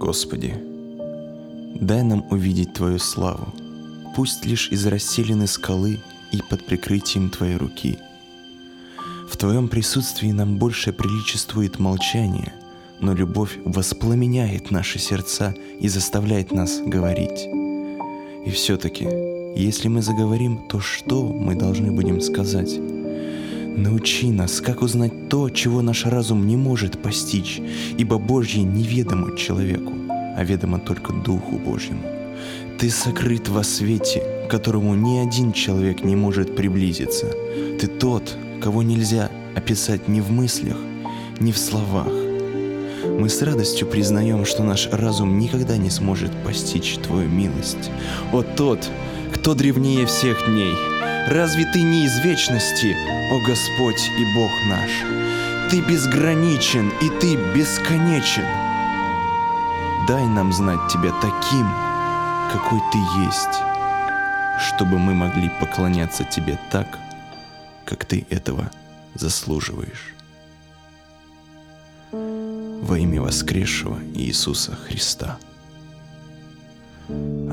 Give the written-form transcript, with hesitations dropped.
Господи, дай нам увидеть Твою славу, пусть лишь из расселены скалы и под прикрытием Твоей руки. В Твоем присутствии нам больше приличествует молчание, но любовь воспламеняет наши сердца и заставляет нас говорить. И все-таки, если мы заговорим, то что мы должны будем сказать? Научи нас, как узнать то, чего наш разум не может постичь, ибо Божье неведомо человеку, а ведомо только Духу Божьему. Ты сокрыт во свете, к которому ни один человек не может приблизиться. Ты тот, кого нельзя описать ни в мыслях, ни в словах. Мы с радостью признаем, что наш разум никогда не сможет постичь Твою милость. О тот, кто древнее всех дней! Разве Ты не из вечности, о Господь и Бог наш? Ты безграничен и Ты бесконечен. Дай нам знать Тебя таким, какой Ты есть, чтобы мы могли поклоняться Тебе так, как Ты этого заслуживаешь. Во имя воскресшего Иисуса Христа.